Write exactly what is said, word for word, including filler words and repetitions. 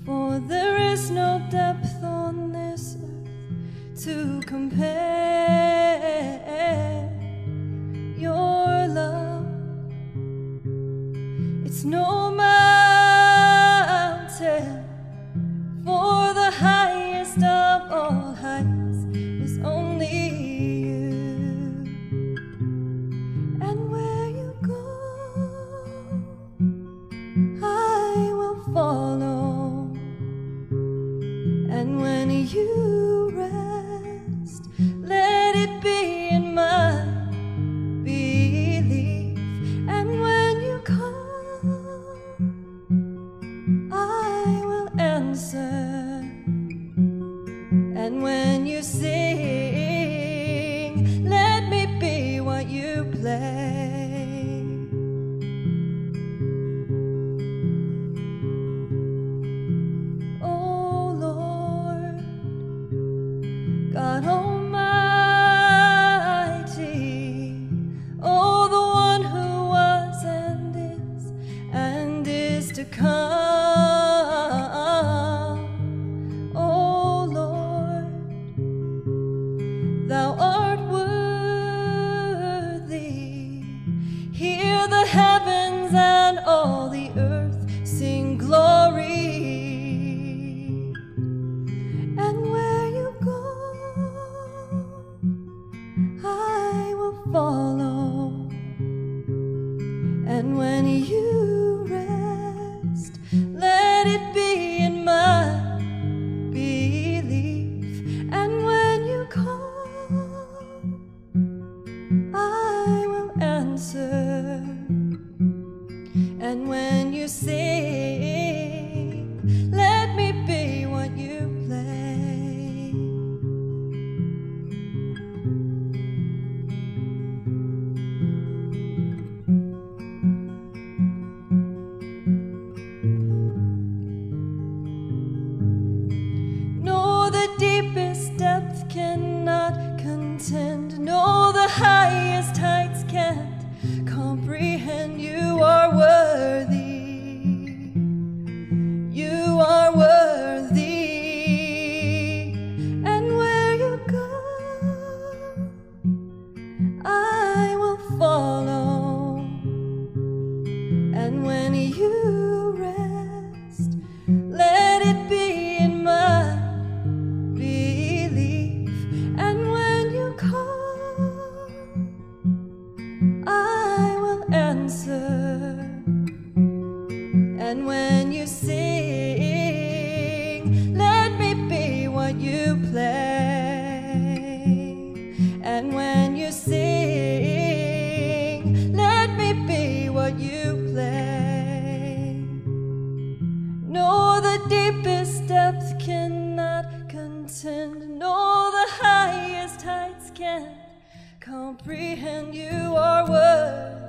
For there is no depth on this earth to compare your love. It's no mountain, for the highest of all heights is only you. And where you go, I will follow. And when you rest, let it be in my belief. And when you come, I will answer. And when you sing, let me be what you play. Oh Lord, God Almighty, oh the one who was and is and is to come. Thou art worthy. Hear the heavens and all the earth sing glory. And where you go, I will follow. And when you rest, let it be in my belief. And when you call, I will answer. And when you sing, let me be what you play. No, the deepest depth cannot contend. No, the highest heights can't comprehend. You are worthy. You are worthy. And where you go, I will follow. And when you rest, let it be in my belief. And when you call, I will answer. And when you sing, let me be what you play. And when you sing, let me be what you play. No, the deepest depth cannot contend. No, the highest heights can't comprehend. You are worthy.